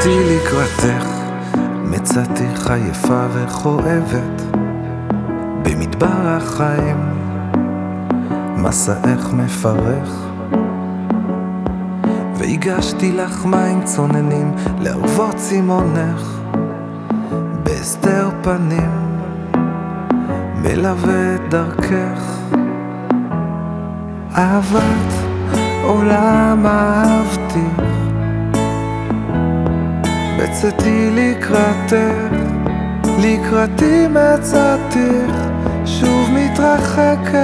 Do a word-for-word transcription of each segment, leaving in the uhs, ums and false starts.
בצאתי לקראתך, מצאתיך יפה וכואבת במדבר החיים, מסעך מפרך. והגשתי לך מים צוננים לערבות צימונך, בהסתר פנים מלווה את דרכך. אהבת עולם אהבתיך, בצאתי לקראתך, לקראתי מצאתיך, שוב מתרחקת.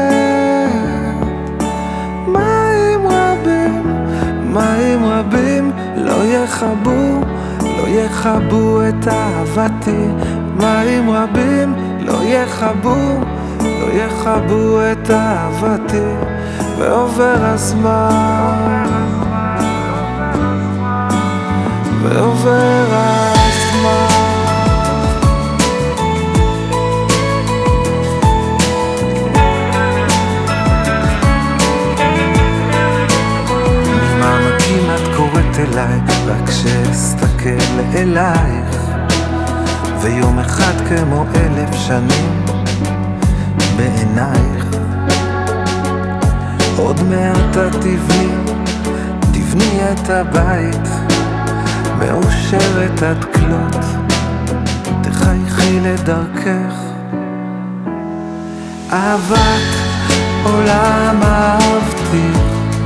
מים רבים, מים רבים לא יכבו, לא יכבו את אהבתי. מים רבים לא יכבו, לא יכבו את אהבתי. ועובר הזמן, ועובר הזמן. ממעמקים את קוראת אליי, רק שאסתכל אלייך, ויום אחד כמו אלף שנים בעינייך. עוד מעט את תבני, תבני את הבית, מאושרת עד כלות, תחייכי לדרכך. אהבת עולם אהבתיך,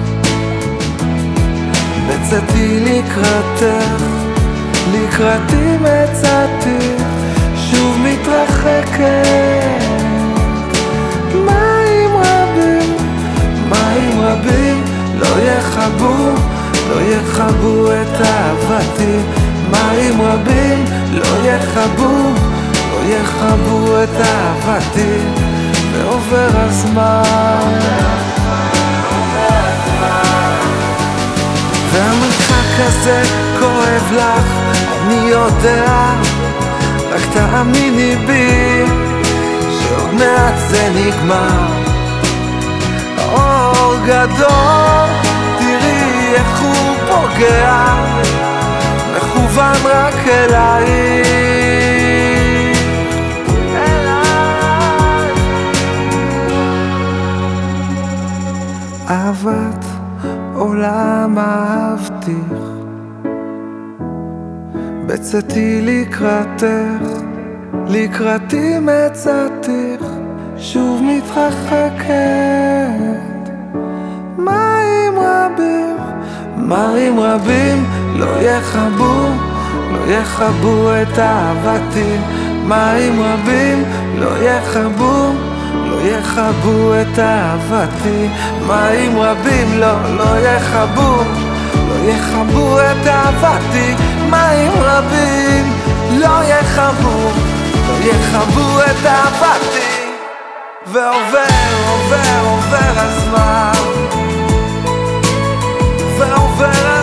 בצאתי לקראתך, לקראתי מצאתיך, שוב מתרחקת. מים רבים, מים רבים לא יכבו, לא יכבו את אהבתי. מים רבים לא יכבו, לא יכבו את אהבתי. ועובר הזמן, והמרחק הזה כואב לך, אני יודע, רק תאמיני בי שעוד מעט זה נגמר. האור גדול, תראי איך הוא פוגע, מכוון רק אליי, אליי. אהבת עולם אהבתיך, בצאתי לקראתך, לקראתי מצאתיך, שוב מתרחקת. מים רבים, מים רבים לא יכבו, לא יכבו את אהבתי. מים רבים לא יכבו, לא יכבו את אהבתי. מים רבים לא, לא יכבו, לא יכבו את אהבתי. מים רבים לא יכבו, לא יכבו את אהבתי. ועובר, עובר, עובר הזמן, ועובר הזמן.